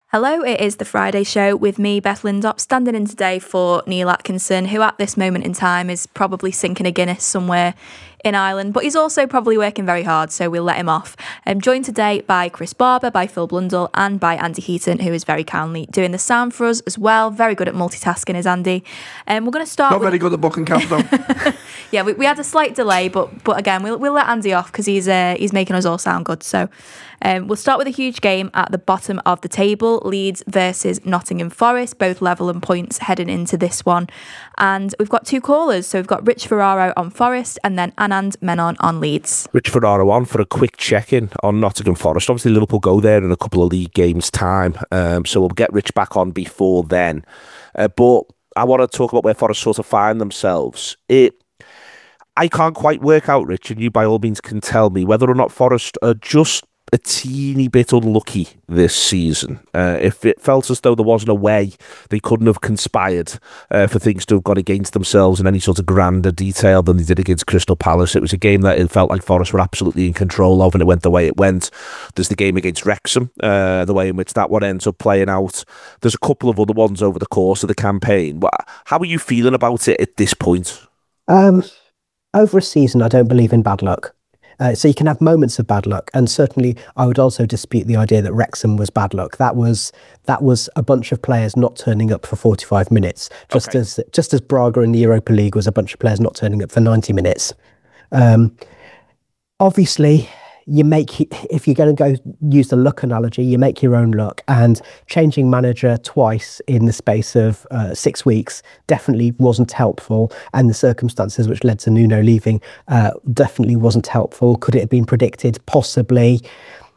Hello, it is the Friday show with me, Beth Lindop, standing in today for Neil Atkinson, who at this moment in time is probably sinking a Guinness somewhere in Ireland, but he's also probably working very hard, so we'll let him off. I'm joined today by Chris Barber, by Phil Blundell, and by Andy Heaton, who is very kindly doing the sound for us as well. Very good at multitasking is Andy. We're going to start. Not very good at booking cats though. Yeah, we had a slight delay, but again, we'll let Andy off because he's making us all sound good. So we'll start with a huge game at the bottom of the table. Leeds versus Nottingham Forest, both level in points heading into this one. And we've got two callers. So we've got Rich Ferraro on Forest and then Anand Menon on Leeds. Rich Ferraro on for a quick check-in on Nottingham Forest. Obviously, Liverpool go there in a couple of league games' time. So we'll get Rich back on before then. But I want to talk about where Forest sort of find themselves. I can't quite work out, Rich, and you by all means can tell me whether or not Forest are just a teeny bit unlucky this season. If it felt as though there wasn't a way they couldn't have conspired for things to have gone against themselves in any sort of grander detail than they did against Crystal Palace. It was a game that it felt like Forest were absolutely in control of, and it went the way it went. There's the game against Wrexham, the way in which that one ends up playing out. There's a couple of other ones over the course of the campaign. How are you feeling about it at this point? Over a season, I don't believe in bad luck. So you can have moments of bad luck, and certainly I would also dispute the idea that Wrexham was bad luck. That was a bunch of players not turning up for 45 minutes, just as Braga in the Europa League was a bunch of players not turning up for 90 minutes. Obviously, if you're going to go use the luck analogy, you make your own luck, and changing manager twice in the space of 6 weeks definitely wasn't helpful, and the circumstances which led to Nuno leaving definitely wasn't helpful. Could it have been predicted? Possibly.